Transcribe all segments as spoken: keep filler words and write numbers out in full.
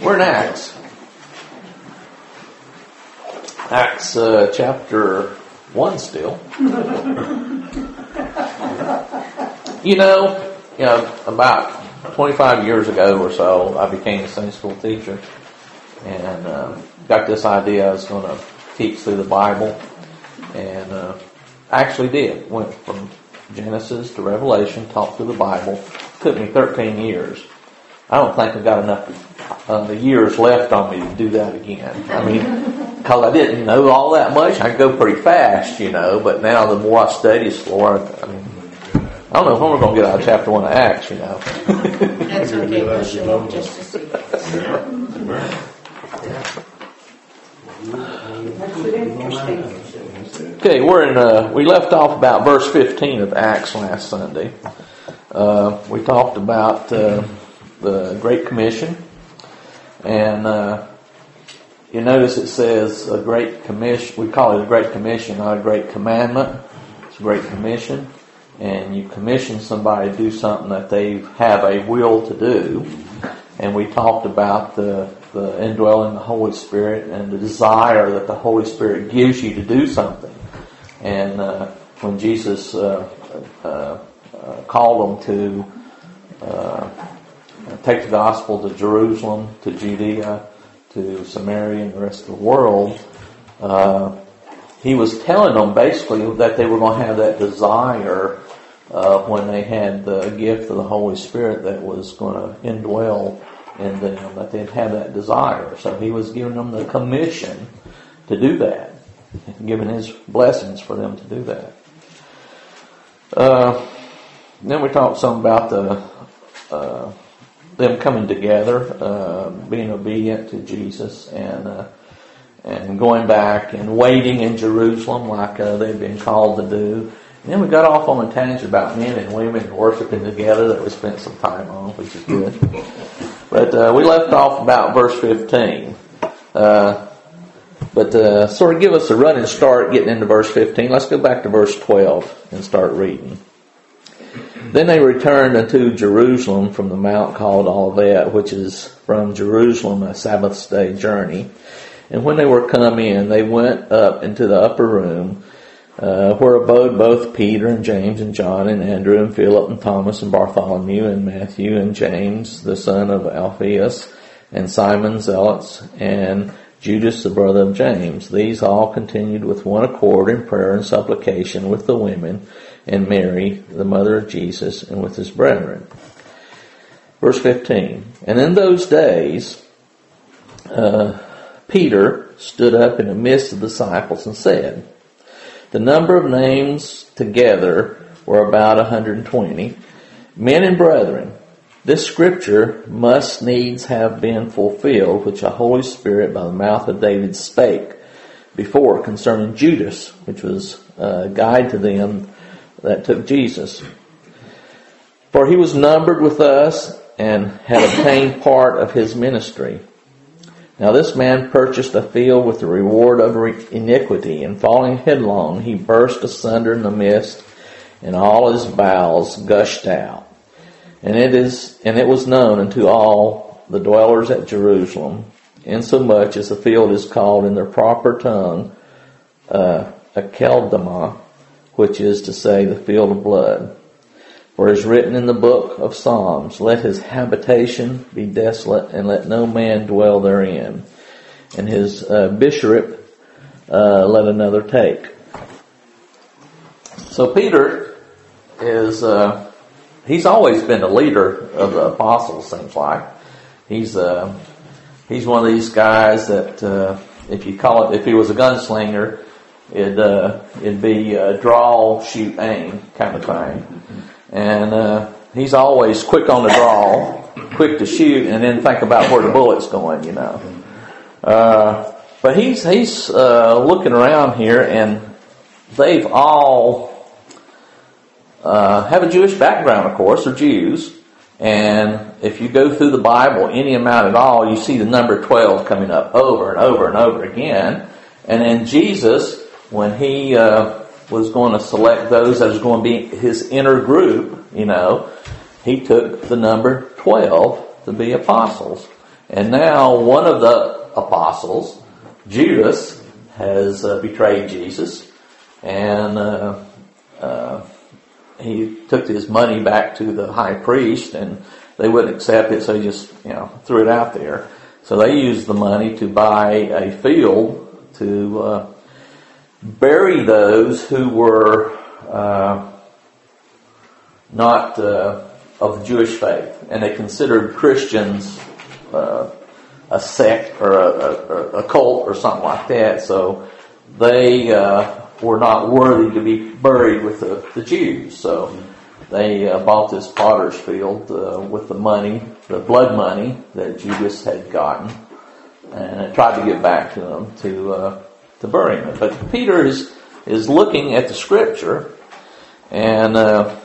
We're in Acts. Acts uh, chapter one still. You know, you know, about twenty-five years ago or so, I became a Sunday school teacher and uh, got this idea I was going to teach through the Bible, and uh, actually did. Went from Genesis to Revelation, taught through the Bible. Took me thirteen years. I don't think I've got enough uh, years left on me to do that again. I mean, because I didn't know all that much. I could go pretty fast, you know, but now the more I study slower, I mean, I don't know when we're going to get out of chapter one of Acts, you know. That's okay, we'll show just to see. Okay, we're in, uh, we left off about verse fifteen of Acts last Sunday. Uh, we talked about uh, the Great Commission, and uh, you notice it says a Great Commission. We call it a Great Commission, not a Great Commandment. It's a Great Commission, and you commission somebody to do something that they have a will to do. And we talked about the, the indwelling the Holy Spirit and the desire that the Holy Spirit gives you to do something. And uh, when Jesus uh, uh, uh, called them to uh, take the gospel to Jerusalem, to Judea, to Samaria, and the rest of the world, uh, he was telling them basically that they were going to have that desire uh, when they had the gift of the Holy Spirit that was going to indwell in them, that they'd have that desire. So he was giving them the commission to do that, giving his blessings for them to do that. Uh, then we talked some about the uh, them coming together, uh, being obedient to Jesus, and uh, and going back and waiting in Jerusalem like uh, they've been called to do. And then we got off on a tangent about men and women worshiping together that we spent some time on, which is good. But uh, we left off about verse fifteen. Uh, but uh, sort of give us a running start getting into verse fifteen. Let's go back to verse twelve and start reading. Then they returned unto Jerusalem from the mount called Olivet, which is from Jerusalem a Sabbath day journey. And when they were come in, they went up into the upper room, uh, where abode both Peter and James and John and Andrew and Philip and Thomas and Bartholomew and Matthew and James, the son of Alphaeus, and Simon Zealots, and Judas, the brother of James. These all continued with one accord in prayer and supplication with the women, and Mary, the mother of Jesus, and with his brethren. Verse fifteen. And in those days, uh, Peter stood up in the midst of the disciples and said, the number of names together were about one hundred twenty. Men and brethren, this scripture must needs have been fulfilled, which the Holy Spirit by the mouth of David spake before concerning Judas, which was a guide to them that took Jesus. For he was numbered with us and had obtained part of his ministry. Now this man purchased a field with the reward of iniquity, and falling headlong, he burst asunder in the midst, and all his bowels gushed out. And it is, and it was known unto all the dwellers at Jerusalem, insomuch as the field is called in their proper tongue, uh, Akeldama, which is to say the field of blood. For it is written in the book of Psalms, let his habitation be desolate, and let no man dwell therein. And his uh, bishopric uh, let another take. So Peter is, uh, he's always been the leader of the apostles, seems like. He's uh, he's one of these guys that, uh, if you call it, if he was a gunslinger, it'd, uh, it'd be uh, draw, shoot, aim kind of thing. And uh, he's always quick on the draw, quick to shoot, and then think about where the bullet's going, you know. Uh, but he's he's uh, looking around here, and they've all uh, have a Jewish background, of course. They're Jews. And if you go through the Bible any amount at all, you see the number twelve coming up over and over and over again. And then Jesus, when he... Uh, was going to select those that was going to be his inner group, you know, he took the number twelve to be apostles. And now one of the apostles, Judas, has uh, betrayed Jesus, and uh, uh, he took his money back to the high priest, and they wouldn't accept it, so he just, you know, threw it out there. So they used the money to buy a field to uh, bury those who were uh, not uh, of the Jewish faith, and they considered Christians uh, a sect or a, a, a cult or something like that. So they uh, were not worthy to be buried with the, the Jews. So they uh, bought this potter's field uh, with the money, the blood money that Judas had gotten, and tried to get back to them to uh, to bury him. But Peter is is looking at the scripture, and uh,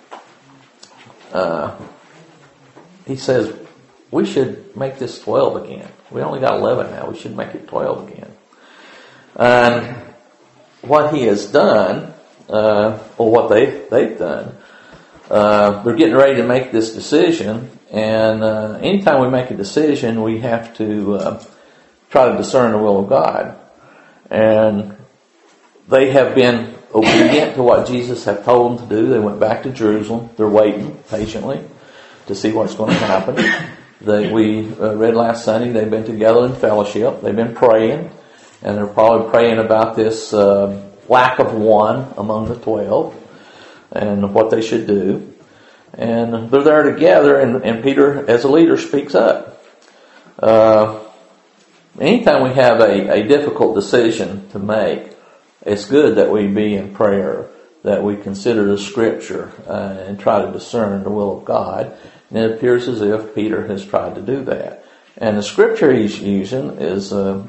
uh, he says we should make this twelve again. We only got eleven now. We should make it twelve again. And what he has done, uh, or what they they've done. Uh, they're getting ready to make this decision, and uh, anytime we make a decision, we have to uh, try to discern the will of God. And they have been obedient to what Jesus had told them to do. They went back to Jerusalem. They're waiting patiently to see what's going to happen. They, we uh, read last Sunday, they've been together in fellowship. They've been praying, and they're probably praying about this uh, lack of one among the twelve, and what they should do. And they're there together, and, and Peter, as a leader, speaks up. Uh, anytime we have a, a difficult decision to make, it's good that we be in prayer, that we consider the scripture uh, and try to discern the will of God. And it appears as if Peter has tried to do that. And the scripture he's using is uh,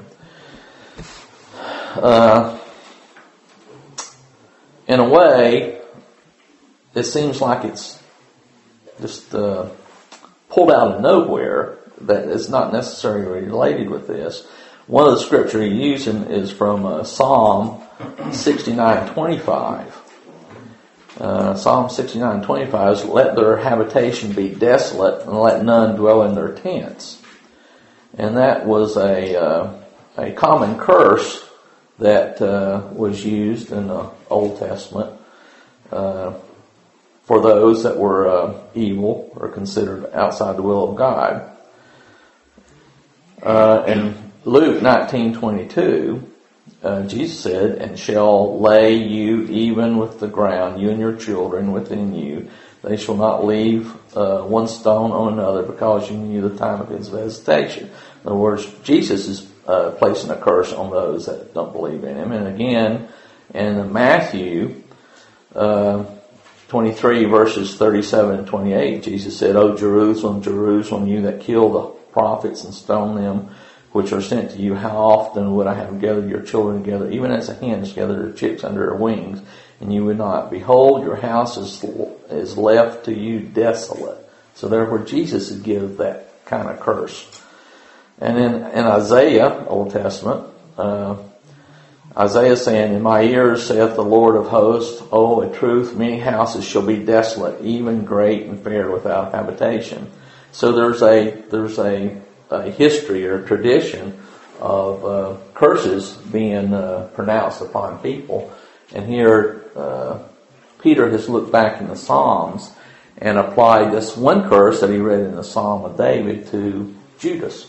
uh, in a way, it seems like it's just uh, pulled out of nowhere, that it's not necessarily related with this. One of the scripture he's using is from uh, Psalm sixty-nine twenty-five. Uh, Psalm sixty-nine twenty-five is, let their habitation be desolate, and let none dwell in their tents. And that was a uh, a common curse that uh, was used in the Old Testament uh, for those that were uh, evil or considered outside the will of God. Uh, in Luke nineteen twenty-two, uh, Jesus said, and shall lay you even with the ground, you and your children within you. They shall not leave uh, one stone on another, because you knew the time of his visitation. In other words, Jesus is uh, placing a curse on those that don't believe in him. And again, in Matthew uh, twenty-three, verses thirty-seven and twenty-eight, Jesus said, O Jerusalem, Jerusalem, you that kill the prophets and stone them which are sent to you, how often would I have gathered your children together, even as a hen has gathered her chicks under her wings, and you would not. Behold, your house is is left to you desolate. So therefore Jesus would give that kind of curse. And in, in Isaiah, Old Testament, uh, Isaiah saying, in my ears saith the Lord of hosts, O, in truth, many houses shall be desolate, even great and fair without habitation. So there's a there's a, a history or tradition of uh, curses being uh, pronounced upon people. And here uh, Peter has looked back in the Psalms and applied this one curse that he read in the Psalm of David to Judas.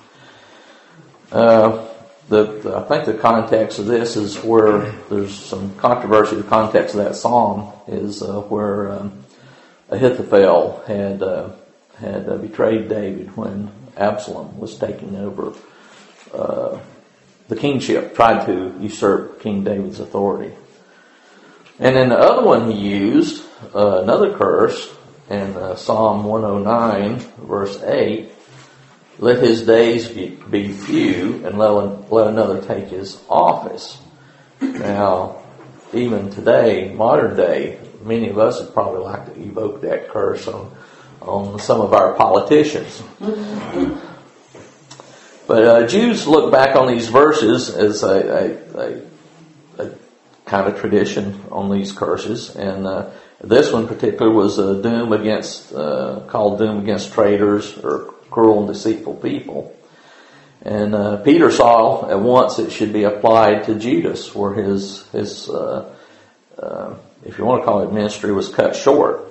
Uh, the, the I think the context of this is where there's some controversy. The context of that psalm is uh, where um, Ahithophel had uh, had uh, betrayed David when Absalom was taking over uh, the kingship, tried to usurp King David's authority. And then the other one he used, uh, another curse, in uh, Psalm one oh nine, verse eight, let his days be, be few, and let, let another take his office. Now, even today, modern day, many of us would probably like to evoke that curse on, on some of our politicians. But uh, Jews look back on these verses as a, a, a, a kind of tradition on these curses, and uh, this one in particular was a doom against, uh, called doom against traitors or cruel and deceitful people. And uh, Peter saw at once it should be applied to Judas, where his his uh, uh, if you want to call it ministry was cut short,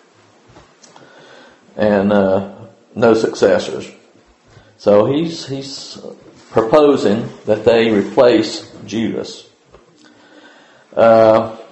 and uh, no successors. So he's he's proposing that they replace Judas. Uh,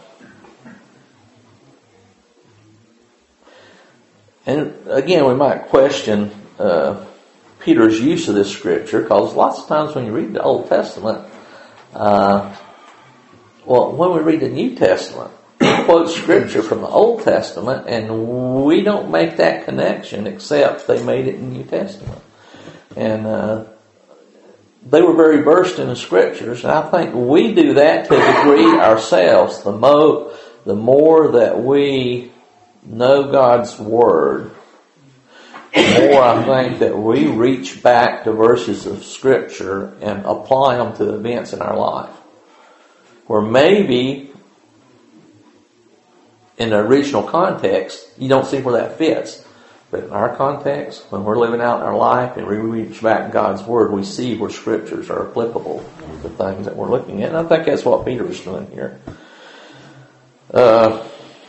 and again, we might question uh, Peter's use of this scripture, because lots of times when you read the Old Testament, uh, well, when we read the New Testament, we quote scripture from the Old Testament, and we don't make that connection except they made it in the New Testament. And uh, they were very versed in the scriptures, and I think we do that to a degree ourselves. The mo, the more that we know God's Word, the more I think that we reach back to verses of Scripture and apply them to events in our life. Where maybe in the original context, you don't see where that fits. But in our context, when we're living out in our life and we reach back in God's Word, we see where Scriptures are applicable to things that we're looking at. And I think that's what Peter was doing here. Uh,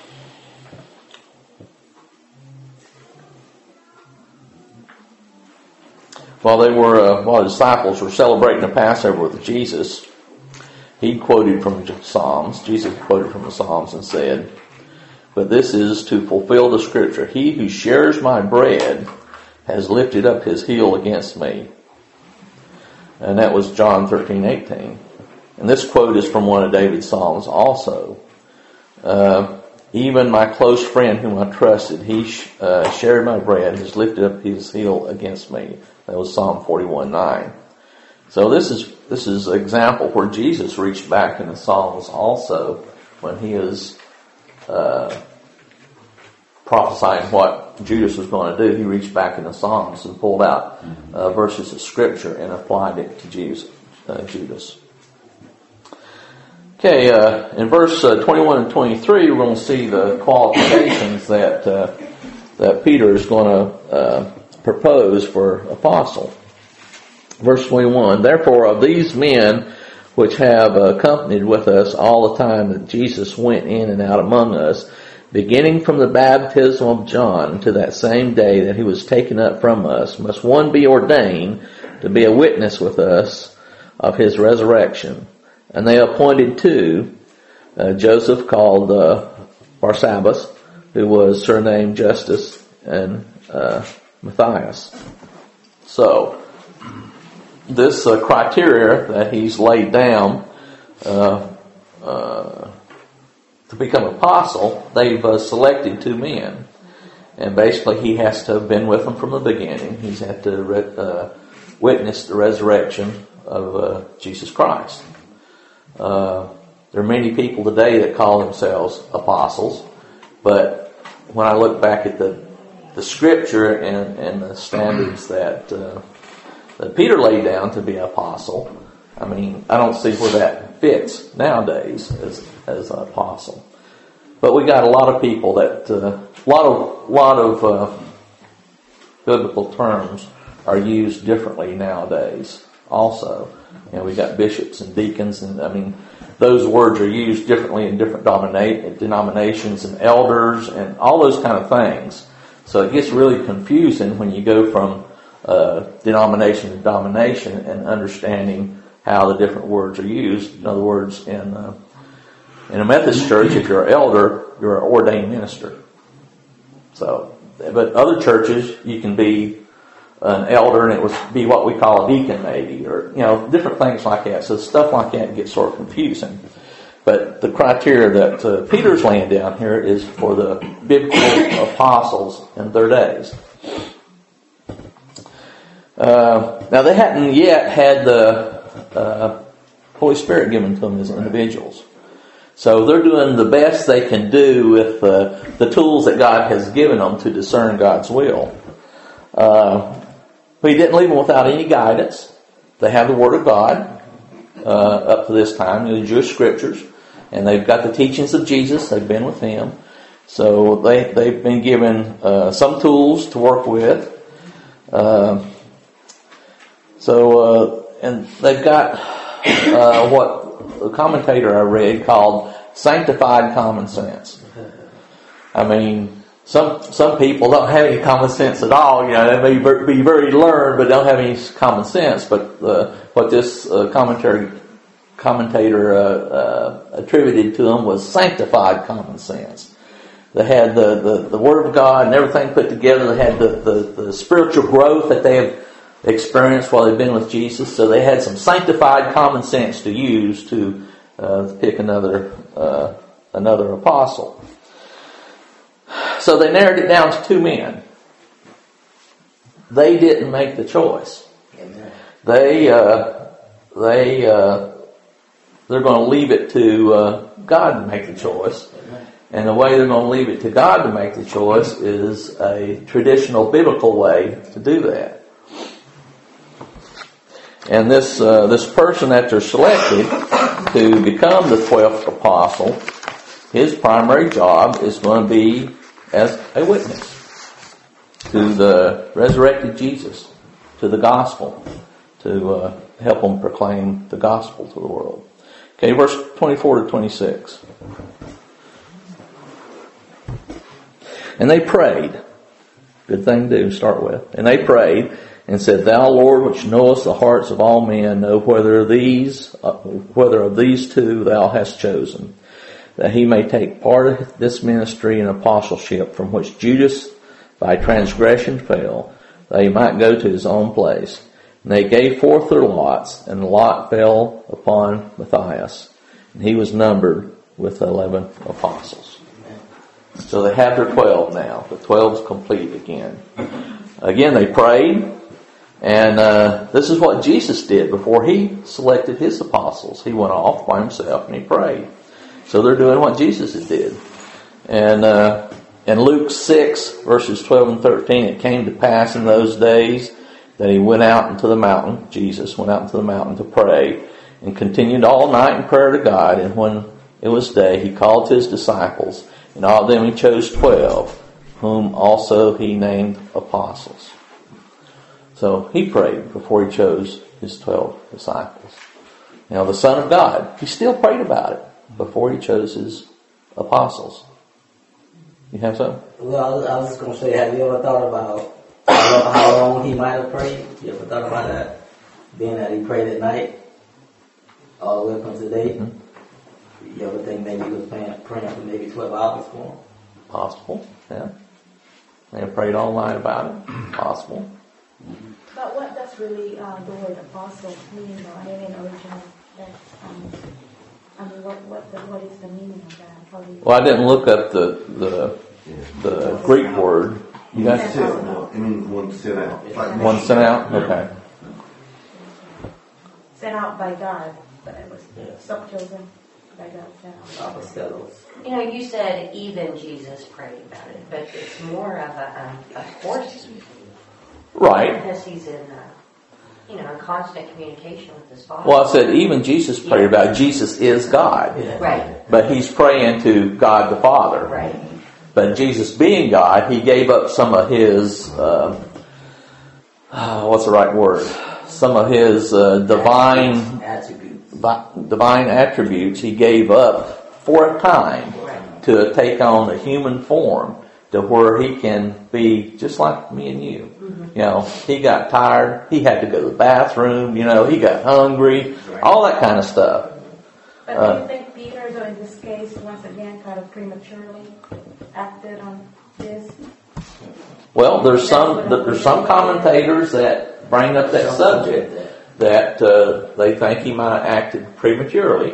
while they were, uh, while the disciples were celebrating the Passover with Jesus, he quoted from the Psalms. Jesus quoted from the Psalms and said, "But this is to fulfill the scripture. He who shares my bread has lifted up his heel against me." And that was John thirteen eighteen. And this quote is from one of David's Psalms also. Uh, Even my close friend whom I trusted, he sh- uh, shared my bread, has lifted up his heel against me. That was Psalm forty-one nine. So this is this is an example where Jesus reached back in the Psalms also when he is uh, prophesying what Judas was going to do. He reached back in the Psalms and pulled out uh, verses of Scripture and applied it to Jesus, uh, Judas. Okay, uh, in verse uh, twenty-one and twenty-three, we're going to see the qualifications that uh, that Peter is going to uh, propose for apostle. Verse twenty-one, "Therefore of these men which have accompanied with us all the time that Jesus went in and out among us, beginning from the baptism of John to that same day that he was taken up from us, must one be ordained to be a witness with us of his resurrection. And they appointed two, uh, Joseph called uh, Barsabbas, who was surnamed Justus, and uh, Matthias." So, this uh, criteria that he's laid down uh, uh, to become apostle, they've uh, selected two men. And basically he has to have been with them from the beginning. He's had to re- uh, witness the resurrection of uh, Jesus Christ. Uh, there are many people today that call themselves apostles, but when I look back at the the scripture and, and the standards that, uh, that Peter laid down to be an apostle, I mean, I don't see where that fits nowadays as as an apostle. But we got a lot of people that uh, a lot of lot of uh, biblical terms are used differently nowadays. Also, you know, we got bishops and deacons, and I mean, those words are used differently in different domina- denominations, and elders, and all those kind of things. So it gets really confusing when you go from uh, denomination to denomination and understanding how the different words are used. In other words, in uh, in a Methodist church, if you're an elder, you're an ordained minister. So, but other churches, you can be an elder, and it would be what we call a deacon, maybe, or you know, different things like that. So stuff like that gets sort of confusing. But the criteria that uh, Peter's laying down here is for the biblical apostles in their days. Uh, now they hadn't yet had the uh, Holy Spirit given to them as individuals. So they're doing the best they can do with uh, the tools that God has given them to discern God's will. Uh, but he didn't leave them without any guidance. They have the Word of God uh, up to this time, the Jewish Scriptures, and they've got the teachings of Jesus. They've been with Him. So they, they've been given uh, some tools to work with. Uh, so, uh, and they've got uh, what a commentator I read called sanctified common sense. I mean, some some people don't have any common sense at all. You know, they may be very learned, but don't have any common sense. But uh, what this uh, commentary commentator uh, uh, attributed to them was sanctified common sense. They had the, the, the Word of God and everything put together. They had the, the, the spiritual growth that they have experienced while they've been with Jesus. So they had some sanctified common sense to use to uh, pick another uh, another apostle. So they narrowed it down to two men. They didn't make the choice. Amen. They uh, they uh, they're going to leave it to uh, God to make the choice. Amen. And the way they're going to leave it to God to make the choice is a traditional biblical way to do that. And this uh, this person that they're selected to become the twelfth apostle, his primary job is going to be as a witness to the resurrected Jesus, to the gospel, to uh, help them proclaim the gospel to the world. Okay, verse twenty-four to twenty-six. And they prayed. Good thing to do, start with. And they prayed and said, Thou, Lord, which knowest the hearts of all men, know whether these, uh, whether of these two thou hast chosen, that he may take part of this ministry and apostleship from which Judas by transgression fell, that he might go to his own place. And they gave forth their lots, and the lot fell upon Matthias, and he was numbered with the eleven apostles. So they have their twelve now. The twelve is complete again. Again, they prayed, and uh, this is what Jesus did before he selected his apostles. He went off by himself and he prayed. So they're doing what Jesus did. And uh, in Luke six, verses twelve and thirteen, it came to pass in those days that he went out into the mountain, Jesus went out into the mountain to pray, and continued all night in prayer to God. And when it was day, he called to his disciples, and all of them he chose twelve, whom also he named apostles. So he prayed before he chose his twelve disciples. Now the Son of God, he still prayed about it before he chose his apostles. You have something? Well, I was just going to say, have you ever thought about how long he might have prayed? You ever thought about that? Being that he prayed at night, all the way up until today? Mm-hmm. You ever think maybe he was praying, praying for maybe twelve hours for him? Possible, yeah. They have prayed all night about it. Possible. But what does really uh, the word apostle mean, or in original? That, um, I mean, what what the, what is the meaning of that? How do you well, I didn't look up the the the Greek word. You One guys sent out. I mean, one sent out. Like one sent out. Okay. sent out by God, but it was some chosen by God. Sent out. You know, you said even Jesus prayed about it, but it's more of a, um, of course, Right. because he's in, uh, you know, in constant communication with his Father. Well, I said even Jesus prayed about it. Jesus is God. Right. But he's praying to God the Father. Right. But Jesus being God, he gave up some of his, uh, uh, what's the right word? Some of his uh, divine attributes. divine attributes he gave up for a time Right. to take on a human form to where he can be just like me and you. Mm-hmm. You know, he got tired, he had to go to the bathroom, you know, he got hungry, Right. all that kind of stuff. But Uh, do you think Peter, though, in this case, once again, kind of prematurely acted on this? Well, there's some there's some commentators that bring up that subject that uh, they think he might have acted prematurely.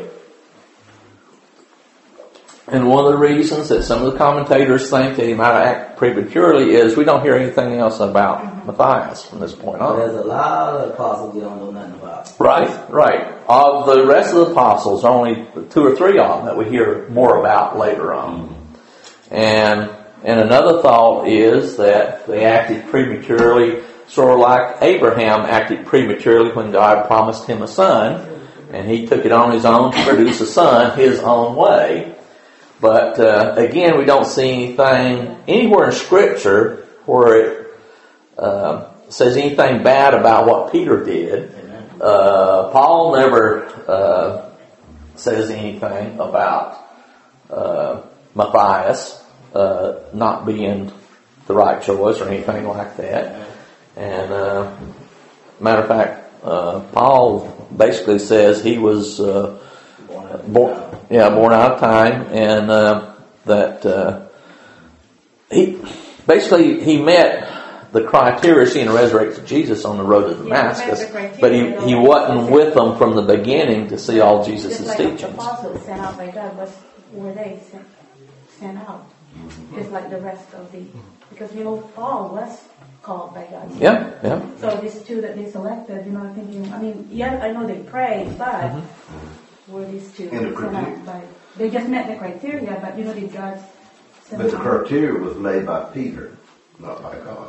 And one of the reasons that some of the commentators think that he might have acted prematurely is we don't hear anything else about mm-hmm. Matthias from this point on. There's a lot of apostles you don't know nothing about. Right, right. Of the rest of the apostles, only two or three of them that we hear more about later on. Mm-hmm. And and another thought is that they acted prematurely, sort of like Abraham acted prematurely when God promised him a son, and he took it on his own to produce a son his own way. But uh, again, we don't see anything anywhere in Scripture where it uh, says anything bad about what Peter did. Uh, Paul never uh, says anything about uh, Matthias uh, not being the right choice or anything like that. And uh, matter of fact, uh, Paul basically says he was uh, born, yeah, born out of time, and uh, that uh, he basically he met the criteria seeing the resurrected Jesus on the road to Damascus, but he, he wasn't with them from the beginning to see all Jesus' Just like teachings. the apostles sent out by God, was were they sent, sent out? Just like the rest of the, because you know Paul was called by God. Yeah, yeah. So these two that they selected, you know, I'm thinking, I mean, yeah, I know they prayed, but Mm-hmm. were these two And the sent criteria. out by? They just met the criteria, but you know, did God send But the out? criteria was made by Peter, not by God.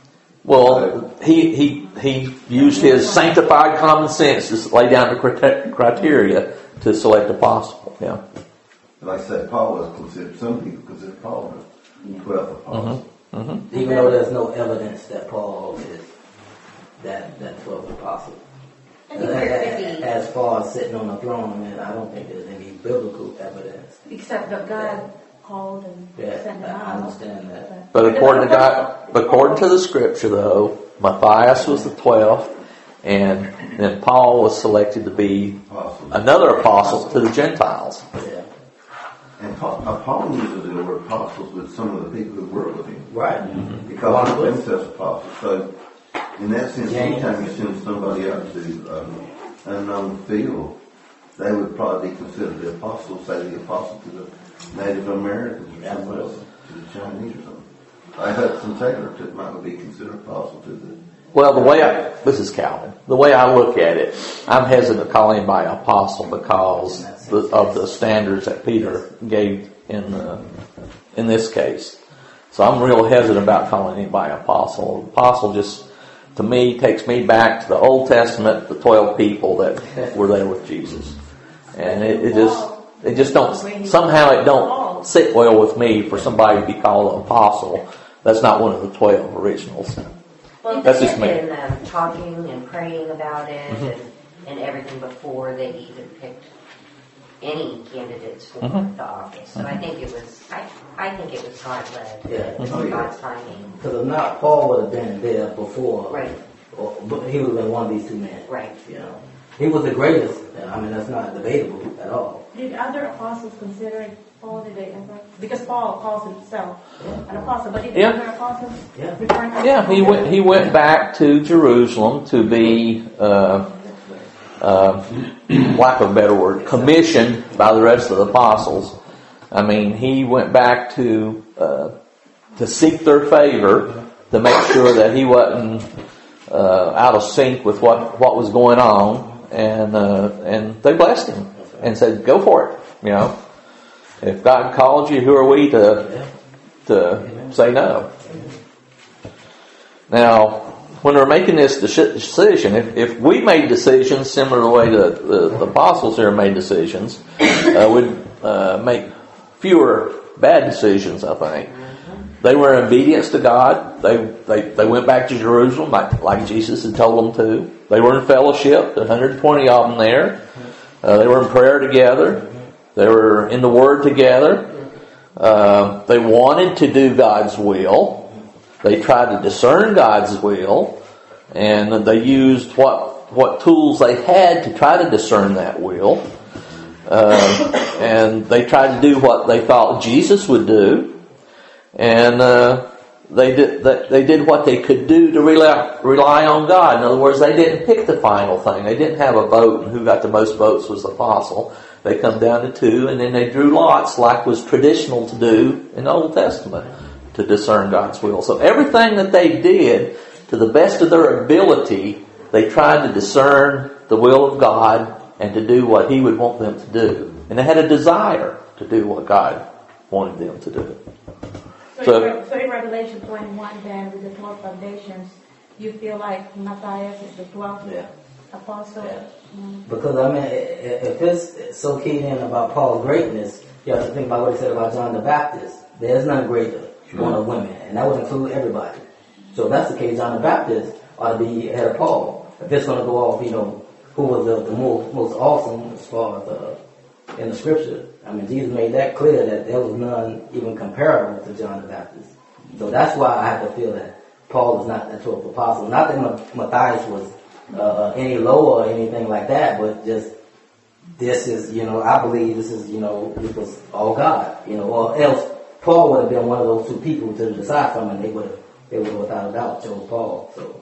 Well, he, he, he used his sanctified common sense to lay down the crite- criteria to select apostle. Yeah. Like I said, Paul was considered, some people consider Paul the twelfth apostle. Mm-hmm. Even though there's no evidence that Paul is that that twelfth apostle. I think there could be. As far as sitting on the throne, man, I don't think there's any biblical evidence. Except that God called and Yeah, sent them I out. understand that. But according to God, but according to the scripture though, Matthias was the twelfth, and then Paul was selected to be Apostle. another apostle to the Gentiles. Yeah. And Paul, uh, Paul uses the word apostles with some of the people who work with him. Right. Because he themselves apostles. So, in that sense, James. anytime you send somebody out to um, unknown field, they would probably be considered the apostle, say the apostle to the Native Americans or something else, to the Chinese or something. I Hudson Taylor took, might be considered apostle to the. Well, the way I, this is Calvin, the way I look at it, I'm hesitant to call anybody apostle because the, of the standards that Peter gave in uh, in this case. So I'm real hesitant about calling anybody apostle. Apostle just, to me, takes me back to the Old Testament, the twelve people that were there with Jesus. And it, it just, it just don't, somehow it don't sit well with me for somebody to be called an apostle. That's not one of the twelve originals. Well, That's they just had me. been um, talking and praying about it Mm-hmm. and, and everything before they even picked any candidates for Mhm. the office. So I think it was, I, I think it was God-led. Yeah. It's Oh, yeah. God's timing. Because if not, Paul would have been there before. Right. Or, but he would have been one of these two men. Right. You know, he was the greatest. I mean, that's not debatable at all. Did other apostles consider Paul? Did they ever? Because Paul calls himself an apostle, but did Yeah. other apostles Yeah. return? Yeah, he went. He went back to Jerusalem to be, uh, uh, lack of a better word, commissioned by the rest of the apostles. I mean, he went back to uh, to seek their favor, to make sure that he wasn't uh, out of sync with what what was going on, and uh, and they blessed him and said, "Go for it." You know, if God called you, who are we to to say no? Now, when we're making this decision, if, if we made decisions similar to the way the, the, the apostles here made decisions, uh, we'd uh, make fewer bad decisions, I think. They were in obedience to God. They, they they went back to Jerusalem like, like Jesus had told them to. They were in fellowship, one hundred twenty of them there. Uh, they were in prayer together. They were in the Word together. Uh, they wanted to do God's will. They tried to discern God's will, and they used what what tools they had to try to discern that will. Uh, and they tried to do what they thought Jesus would do, and uh, they did they did what they could do to rely rely on God. In other words, they didn't pick the final thing. They didn't have a vote, and who got the most votes was the apostle. They come down to two, and then they drew lots, like was traditional to do in the Old Testament, to discern God's will. So everything that they did, to the best of their ability, they tried to discern the will of God and to do what He would want them to do. And they had a desire to do what God wanted them to do. So, So- in, so in Revelation twenty-one, then with the twelve foundations, you feel like Matthias is the twelfth Yeah. apostle. Yeah. Mm. Because, I mean, i- i- if it's so keyed in about Paul's greatness, you have to think about what he said about John the Baptist. There's none greater, one of women, and that would include everybody. So if that's the case, John the Baptist ought to be ahead of Paul. If it's going to go off, you know, who was the, the most, most awesome as far as uh, in the scripture. I mean, Jesus made that clear that there was none even comparable to John the Baptist. So that's why I have to feel that Paul is not that twelfth apostle. Not that Matthias was uh, any lower or anything like that, but just this is, you know, I believe this is, you know, it was all God, you know, or else Paul would have been one of those two people to decide from, and they would have, they would have without a doubt chose Paul. So,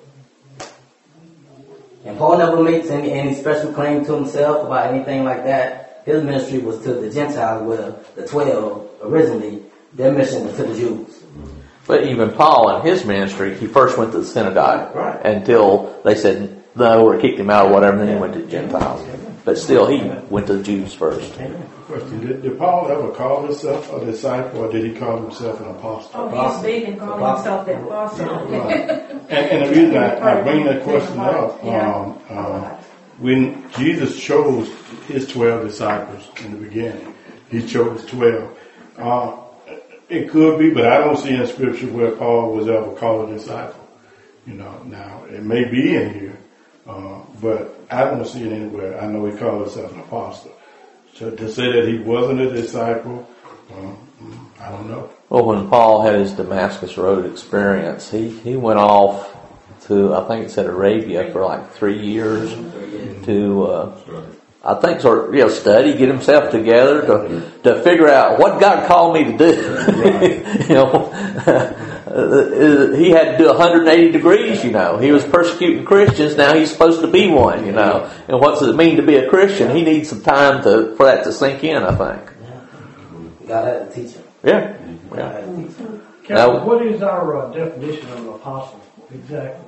and Paul never makes any any special claim to himself about anything like that. His ministry was to the Gentiles, where the twelve originally, their mission was to the Jews. But even Paul in his ministry, he first went to the synagogue Right. until they said no or kicked him out or whatever, and then he went to the Gentiles. But still, he went to the Jews first. Question: Did, did Paul ever call himself a disciple, or did he call himself an apostle? Oh, he's big and calling himself the apostle. Right. And, and the reason I, I bring that question up, Yeah. um, um, when Jesus chose his twelve disciples in the beginning, he chose twelve. Uh, it could be, but I don't see in Scripture where Paul was ever called a disciple. You know, now it may be in here, uh, but I don't see it anywhere. I know he called himself an apostle. So to say that he wasn't a disciple, well, I don't know. Well, when Paul had his Damascus Road experience, he, he went off to, I think it said Arabia for like three years to, uh, I think sort of, you know, study, get himself together to, to figure out what God called me to do. You know, he had to do one hundred eighty degrees, you know. He was persecuting Christians, now he's supposed to be one, you know. And what does it mean to be a Christian? He needs some time to, for that to sink in, I think. God had to teach him. Yeah. God Yeah. had to teach him. Captain, Now- what is our uh, definition of an apostle exactly?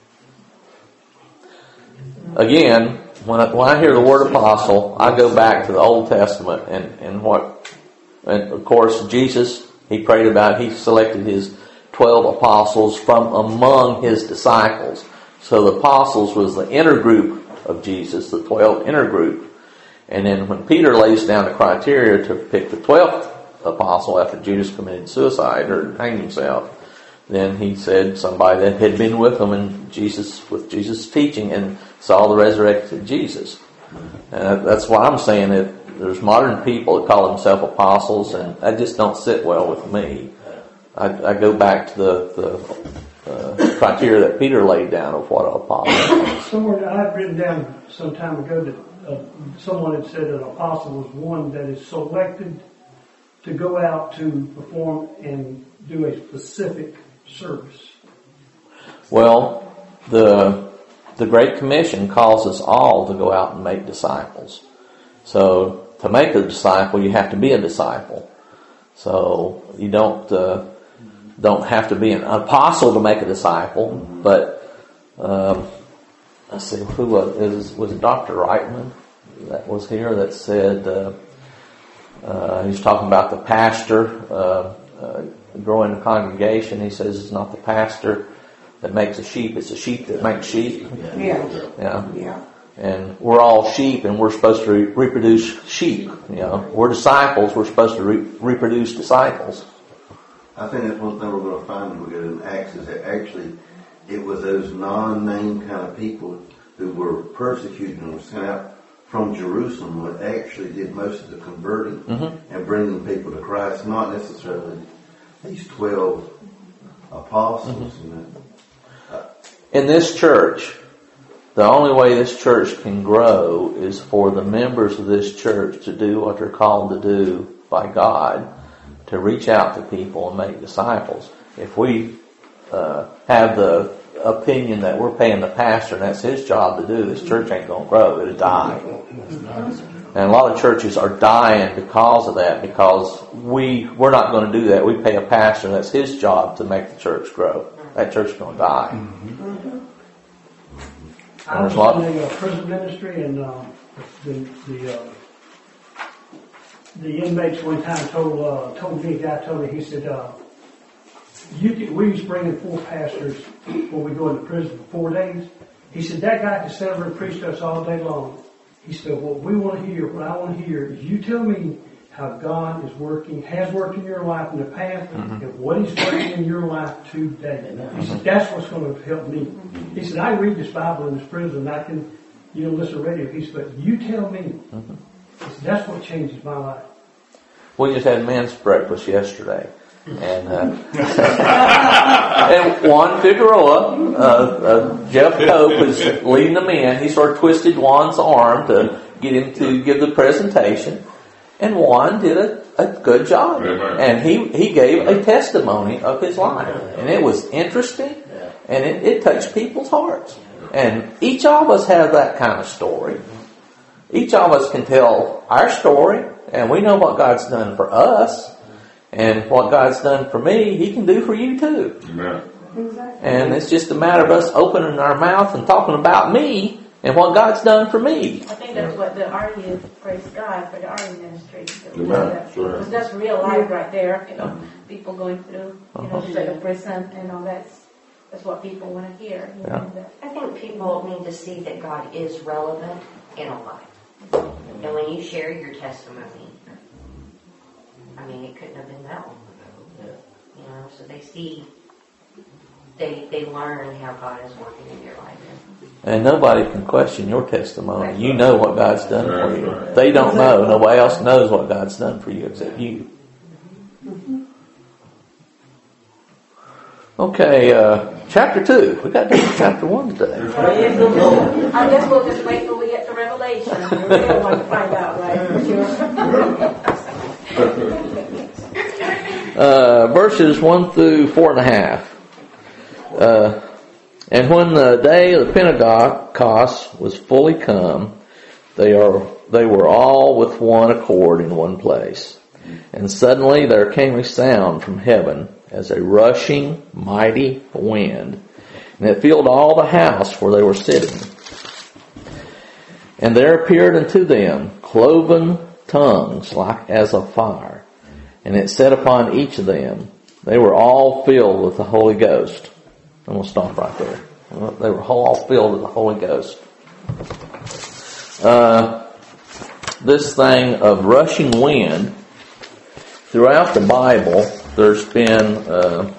Again, when I, when I hear the word apostle, I go back to the Old Testament and, and what, and of course Jesus, he prayed about, he selected his twelve apostles from among his disciples. So the apostles was the inner group of Jesus, the twelve inner group. And then when Peter lays down the criteria to pick the twelfth apostle after Judas committed suicide or hanged himself, then he said somebody that had been with him and Jesus, with Jesus' teaching and saw the resurrected Jesus. And that's why I'm saying that there's modern people that call themselves apostles, and that just don't sit well with me. I, I go back to the, the uh, criteria that Peter laid down of what an apostle is. Somewhere I had written down some time ago that uh, someone had said that an apostle was one that is selected to go out to perform and do a specific service. Well, the the Great Commission calls us all to go out and make disciples. So to make a disciple, you have to be a disciple. So you don't uh, don't have to be an apostle to make a disciple. But um, let's see, who was is was it Doctor Reitman that was here that said uh, uh, he was talking about the pastor uh, uh, growing a congregation. He says it's not the pastor that makes a sheep, it's a sheep that makes sheep. Yeah. Yeah. Yeah. And we're all sheep, and we're supposed to re- reproduce sheep. You know, we're disciples. We're supposed to re- reproduce disciples. I think that's one thing we're going to find when we get in Acts is that actually it was those non-named kind of people who were persecuted and were sent out from Jerusalem that actually did most of the converting Mm-hmm. and bringing people to Christ, not necessarily these twelve apostles. Mm-hmm. You know. In this church, the only way this church can grow is for the members of this church to do what they're called to do by God, to reach out to people and make disciples. If we uh, have the opinion that we're paying the pastor and that's his job to do, this church ain't going to grow. It'll die. And a lot of churches are dying because of that, because we, we're not going to do that. We pay a pastor and that's his job to make the church grow. That church is going to die. Mm-hmm. I There's was a lot- in the uh, prison ministry, and uh, the the uh, the inmates one time told uh, told me, a guy told me, he said, uh, "You can, we used to bring in four pastors when we go into prison for four days." He said that guy can sit over and preach to us all day long. He said, "What we want to hear, what I want to hear, is you tell me how God is working, has worked in your life in the past, mm-hmm. and what He's working in your life today. Mm-hmm. He said, that's what's going to help me. Mm-hmm. He said, I read this Bible in this prison, and I can, you know, listen to radio. He said, but you tell me. Mm-hmm. He said, that's what changes my life. We just had men's breakfast yesterday. And, uh, and Juan Figueroa, uh, uh, Jeff Cope was leading them in. He sort of twisted Juan's arm to get him to give the presentation. And Juan did a, a good job. And he, he gave a testimony of his life. And it was interesting. And it, it touched people's hearts. And each of us have that kind of story. Each of us can tell our story. And we know what God's done for us. And what God's done for me, He can do for you too. Amen. Exactly. And it's just a matter of us opening our mouth and talking about me and what God's done for me. I think that's what the R U, praise God for the R U ministry. Amen. Sure. Because that's real life right there. You know, people going through, you know, just like a prison and all that's, that's what people want to hear. You yeah. know, I think people need to see that God is relevant in a life. And when you share your testimony, I mean, it couldn't have been that long ago. You know, so they see, they they learn how God is working in your life. And nobody can question your testimony. You know what God's done for you. They don't know. Nobody else knows what God's done for you except you. Okay, uh, chapter two. We got to do chapter one today. I guess we'll just wait till we get to Revelation. We really want to find out, right? For sure. Uh, verses one through four and a half. Uh, and when the day of the Pentecost was fully come, they are they were all with one accord in one place. And suddenly there came a sound from heaven as a rushing mighty wind, and it filled all the house where they were sitting. And there appeared unto them cloven tongues like as of fire, and it sat upon each of them. They were all filled with the Holy Ghost. And we'll stop right there. They were all filled with the Holy Ghost. Uh, this thing of rushing wind, throughout the Bible, there's been uh,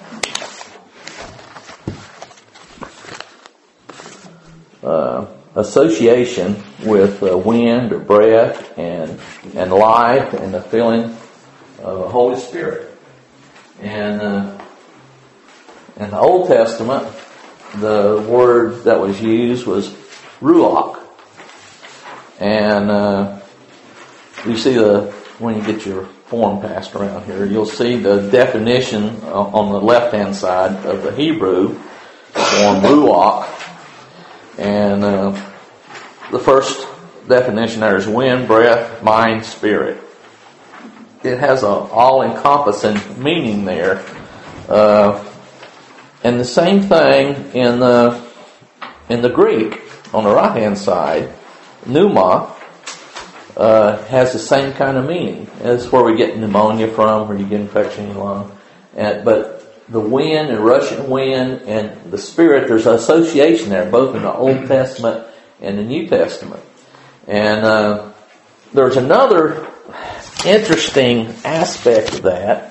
uh, association with uh, wind or breath and and life and the feeling of the Holy Spirit. And uh, in the Old Testament, the word that was used was ruach. And uh, you see the when you get your form passed around here, you'll see the definition on the left-hand side of the Hebrew form ruach. And uh, the first definition there is wind, breath, mind, spirit. It has an all-encompassing meaning there. Uh, and the same thing in the in the Greek on the right-hand side, pneuma, uh, has the same kind of meaning. That's where we get pneumonia from, where you get infection in your lung. And, but the wind and rushing wind and the spirit, there's an association there, both in the Old Testament and the New Testament. And uh, there's another interesting aspect of that.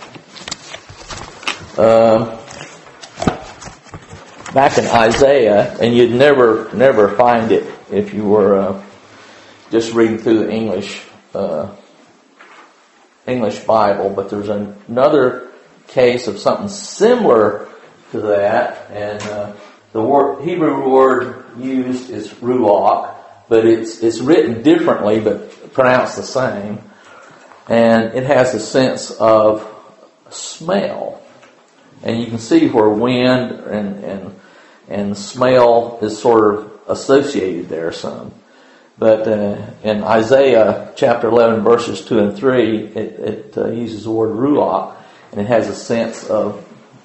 Um, back in Isaiah, and you'd never, never find it if you were uh, just reading through the English uh, English Bible. But there's another case of something similar to that, and uh, the word Hebrew word used is ruach, but it's it's written differently, but pronounced the same, and it has a sense of smell. And you can see where wind and, and and smell is sort of associated there some. But uh, in Isaiah chapter eleven, verses two and three, it, it uh, uses the word ruach, and it has a sense of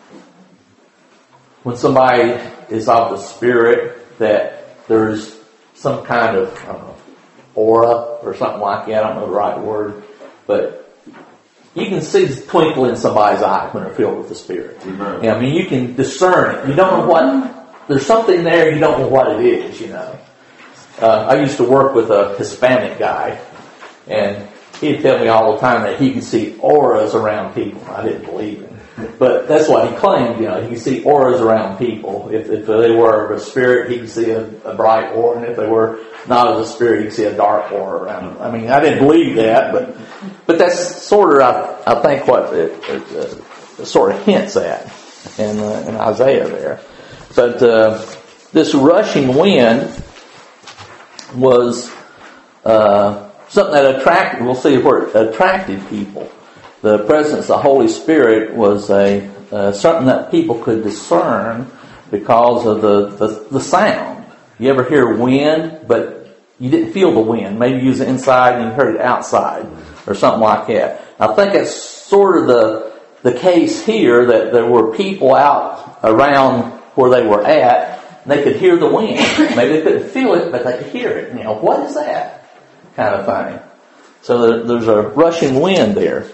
when somebody is of the Spirit, that there's some kind of I don't know, aura or something like that. I don't know the right word, but you can see the twinkle in somebody's eye when they're filled with the Spirit. Mm-hmm. Yeah, I mean, you can discern it. You don't know what, there's something there, you don't know what it is, you know. Uh, I used to work with a Hispanic guy, and he'd tell me all the time that he could see auras around people. I didn't believe him. But that's what he claimed, you know, he could see auras around people. If, if they were of a spirit, he could see a, a bright aura, and if they were not of a spirit, he could see a dark aura around them. I mean, I didn't believe that, but but that's sort of, I, I think, what it, it, it sort of hints at in, uh, in Isaiah there. But uh, this rushing wind was uh, something that attracted, we'll see where it attracted people. The presence of the Holy Spirit was a uh, something that people could discern because of the, the, the sound. You ever hear wind, but you didn't feel the wind. Maybe you was inside and you heard it outside or something like that. I think that's sort of the the case here, that there were people out around where they were at, and they could hear the wind. Maybe they couldn't feel it, but they could hear it. You know, what is that kind of thing? So there, there's a rushing wind there.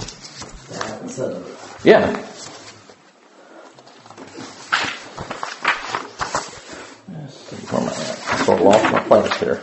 Yeah. Where am I at? I sort of lost my place here.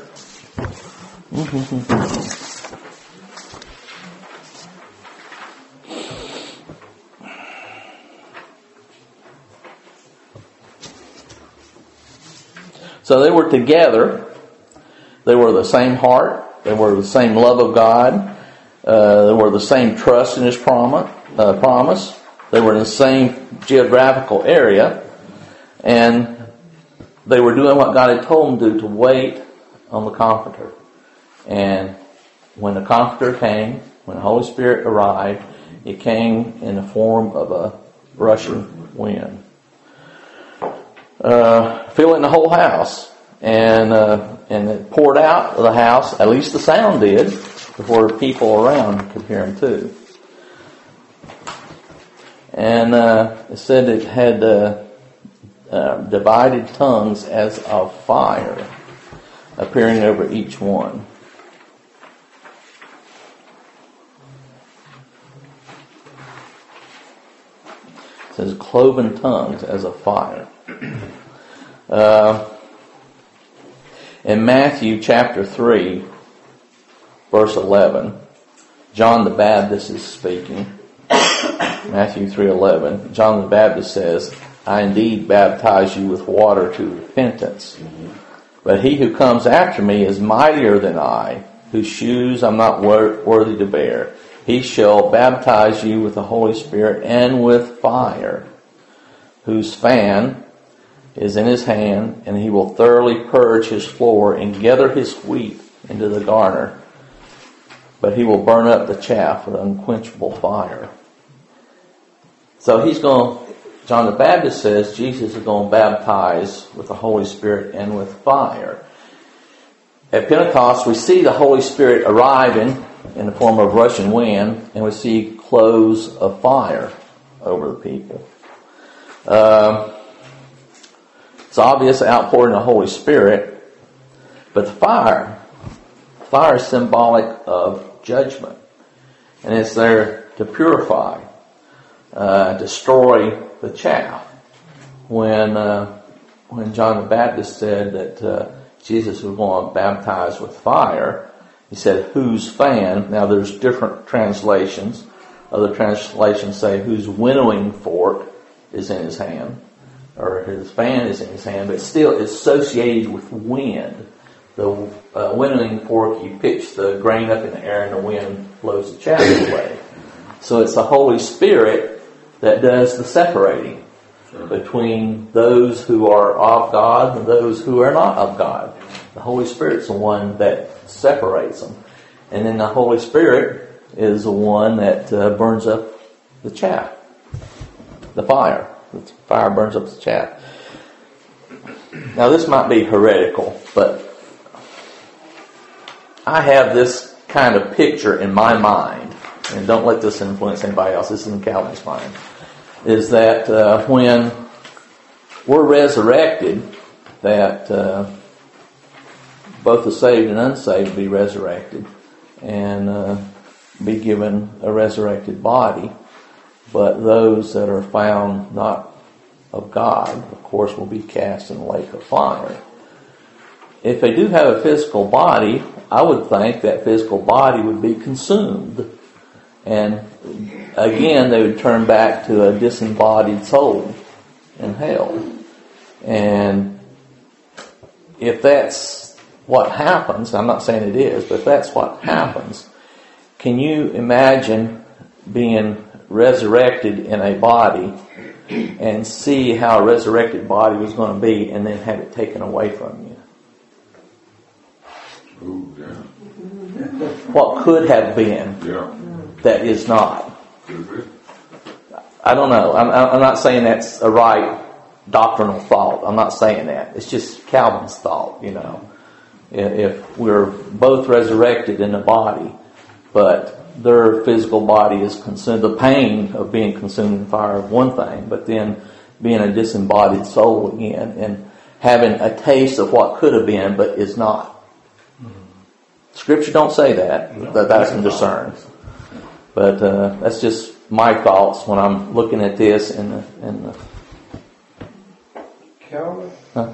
So they were together. They were the same heart. They were the same love of God. Uh, they were the same trust in His promise. Uh, promise. They were in the same geographical area, and they were doing what God had told them to do, to wait on the Comforter. And when the Comforter came, when the Holy Spirit arrived, it came in the form of a rushing wind, uh, filling the whole house, and uh, and it poured out of the house. At least the sound did, before the people around could hear Him too. And uh, it said it had uh, uh, divided tongues as of fire appearing over each one. It says cloven tongues as of fire. Uh, in Matthew chapter three, verse eleven, John the Baptist is speaking. Matthew three eleven, John the Baptist says, I indeed baptize you with water to repentance. But he who comes after me is mightier than I, whose shoes I'm not wor- worthy to bear. He shall baptize you with the Holy Spirit and with fire, whose fan is in his hand, and he will thoroughly purge his floor and gather his wheat into the garner. But he will burn up the chaff with unquenchable fire. So he's going, John the Baptist says Jesus is going to baptize with the Holy Spirit and with fire. At Pentecost, we see the Holy Spirit arriving in the form of rushing wind, and we see clothes of fire over the people. Um, it's obvious outpouring of the Holy Spirit, but the fire, fire is symbolic of judgment, and it's there to purify. Uh, destroy the chaff. When uh, when John the Baptist said that uh, Jesus was going to baptize with fire, he said, whose fan? Now there's different translations. Other translations say whose winnowing fork is in his hand, or his fan is in his hand, but still it's associated with wind. The uh, winnowing fork, you pitch the grain up in the air and the wind blows the chaff away. So it's the Holy Spirit that does the separating between those who are of God and those who are not of God. The Holy Spirit's the one that separates them. And then the Holy Spirit is the one that uh, burns up the chaff. The fire. The fire burns up the chaff. Now this might be heretical, but I have this kind of picture in my mind, and don't let this influence anybody else, this is in Calvin's mind, is that uh, when we're resurrected, that uh, both the saved and unsaved be resurrected and uh, be given a resurrected body, but those that are found not of God, of course, will be cast in the lake of fire. if they do have a physical body, I would think that physical body would be consumed. And again, they would turn back to a disembodied soul in hell. And if that's what happens, I'm not saying it is, but if that's what happens, can you imagine being resurrected in a body and see how a resurrected body was going to be and then have it taken away from you? Ooh, yeah. What could have been Yeah. that is not? Could be. I don't know. I'm, I'm not saying that's a right doctrinal thought. I'm not saying that. It's just Calvin's thought, you know. If we're both resurrected in the body, but their physical body is consumed, the pain of being consumed in fire is one thing, but then being a disembodied soul again and having a taste of what could have been but is not. Scripture don't say that. No, that that's can discern. But uh, that's just my thoughts when I'm looking at this and the, and the, Calvin, huh?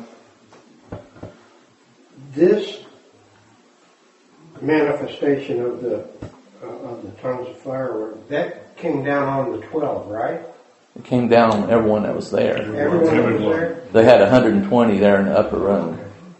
this manifestation of the uh, of the tongues of fire, that came down on the twelve, right? It came down on everyone that was there. Everyone that was Everyone. there? They had one hundred twenty there in the upper room.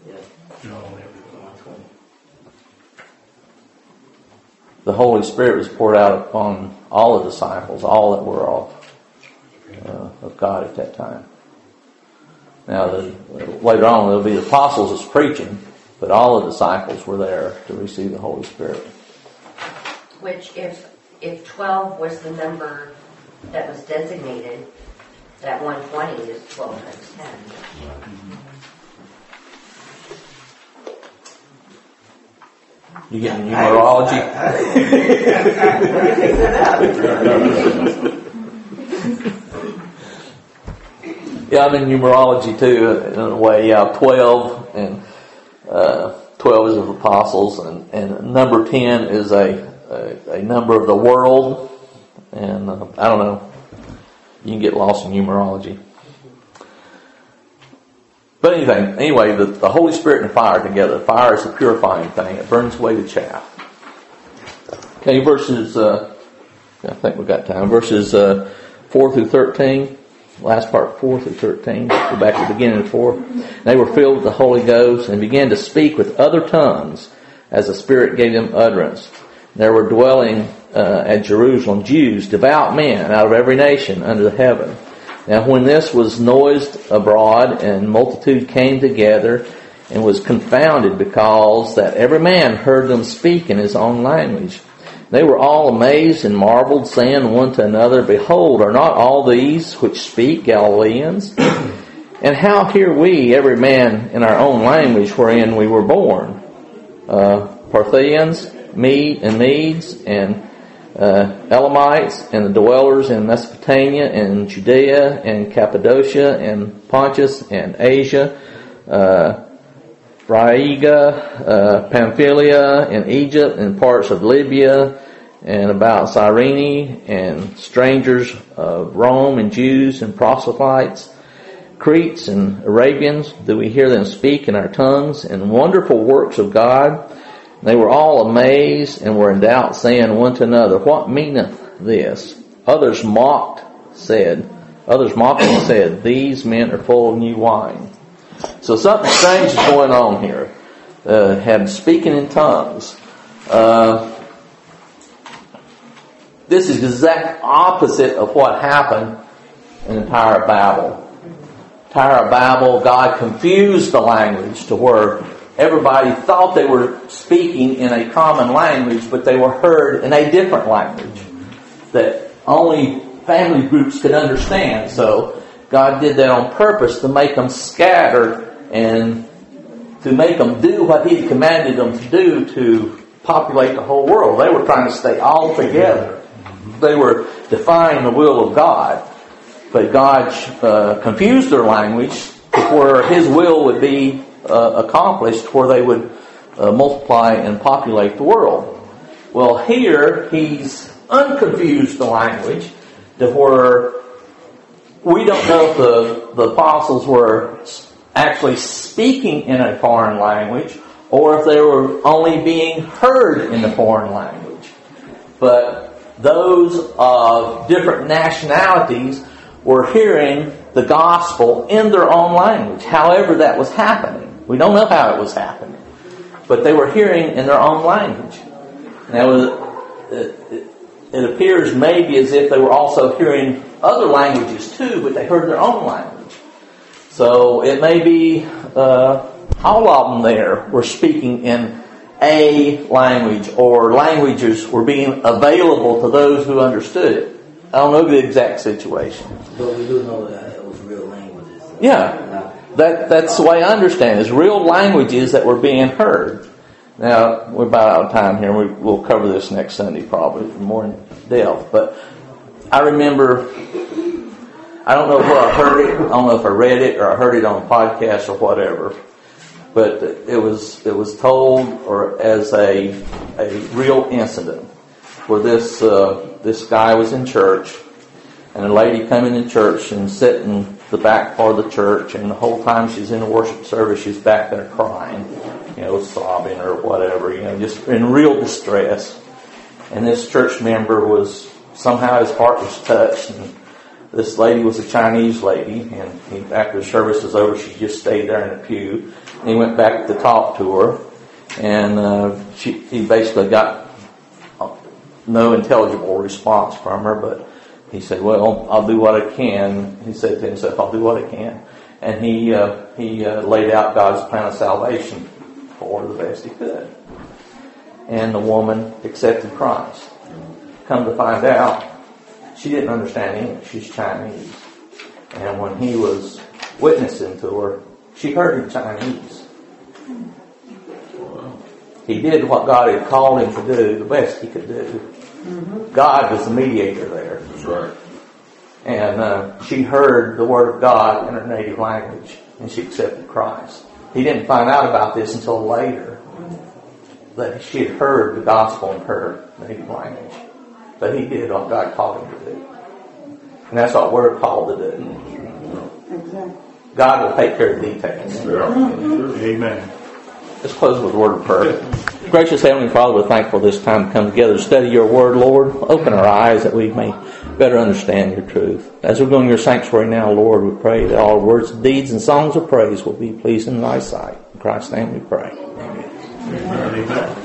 The Holy Spirit was poured out upon all the disciples, all that were of, uh, of God at that time. Now, the, later on, there'll be the apostles that's preaching, but all the disciples were there to receive the Holy Spirit. Which, if if twelve was the number that was designated, that one hundred twenty is twelve times ten. You get numerology? Yeah, I'm in numerology too, in a way. Yeah, twelve, and uh, twelve is of apostles, and, and number ten is a, a, a number of the world, and uh, I don't know. You can get lost in numerology. But anything, anyway, the, the Holy Spirit and fire together. Fire is a purifying thing. It burns away the chaff. Okay, verses, uh, I think we've got time. Verses uh, four through thirteen. Last part, four through thirteen. Go back to the beginning of four. They were filled with the Holy Ghost and began to speak with other tongues as the Spirit gave them utterance. There were dwelling uh, at Jerusalem Jews, devout men out of every nation under the heaven. Now when this was noised abroad, and multitude came together, and was confounded, because that every man heard them speak in his own language. They were all amazed and marveled, saying one to another, Behold, are not all these which speak Galileans? And how hear we every man in our own language wherein we were born? Uh, Parthians, Mede and Medes, and Uh, Elamites, and the dwellers in Mesopotamia and Judea and Cappadocia and Pontus and Asia, uh, Phrygia, uh, Pamphylia and Egypt and parts of Libya and about Cyrene, and strangers of Rome and Jews and proselytes, Cretes and Arabians, do we hear them speak in our tongues and wonderful works of God? They were all amazed and were in doubt, saying one to another, What meaneth this? Others mocked, said, others mocking said, These men are full of new wine. So something strange is going on here. Uh, had speaking in tongues. Uh, this is the exact opposite of what happened in the Tower of Babel. Tower of Babel, God confused the language to where everybody thought they were speaking in a common language, but they were heard in a different language that only family groups could understand. So God did that on purpose to make them scatter and to make them do what He commanded them to do to populate the whole world. They were trying to stay all together. They were defying the will of God. But God uh, confused their language to where His will would be Uh, accomplished, where they would uh, multiply and populate the world. Well, here He's unconfused the language to where we don't know if the, the apostles were actually speaking in a foreign language, or if they were only being heard in the foreign language. But those of different nationalities were hearing the gospel in their own language, however that was happening. We don't know how it was happening, but they were hearing in their own language. Now, it, it, it appears maybe as if they were also hearing other languages too, but they heard their own language. So it may be uh, all of them there were speaking in a language, or languages were being available to those who understood it. I don't know the exact situation. But we do know that it was real languages. So Yeah, that that's the way I understand it, is real languages that were being heard. Now, we're about out of time here. We, we'll cover this next Sunday probably more in depth. But I remember, I don't know where I heard it. I don't know if I read it or I heard it on a podcast or whatever. But it was it was told or as a a real incident where this uh, this guy was in church, and a lady came in the church and sat in the back part of the church, and the whole time she's in the worship service, she's back there crying, you know, sobbing or whatever, you know, just in real distress. And this church member was, somehow his heart was touched, and this lady was a Chinese lady, and he, after the service was over, she just stayed there in the pew, and he went back to talk to her, and uh, she, he basically got no intelligible response from her, but he said, well, I'll do what I can. He said to himself, I'll do what I can. And he uh, he uh, laid out God's plan of salvation for her the best he could. And the woman accepted Christ. Come to find out, she didn't understand English. She's Chinese. And when he was witnessing to her, she heard in Chinese. He did what God had called him to do, the best he could do. God was the mediator there. That's right. And uh, she heard the word of God in her native language, and she accepted Christ. He didn't find out about this until later, that she had heard the gospel in her native language. But he did what God called him to do. And that's what we're called to do. God will take care of the details. Amen. Let's close with a word of prayer. Gracious Heavenly Father, we're thankful this time to come together to study your word, Lord. Open our eyes that we may better understand your truth. As we're going to your sanctuary now, Lord, we pray that all words, deeds, and songs of praise will be pleasing in thy sight. In Christ's name we pray. Amen. Amen.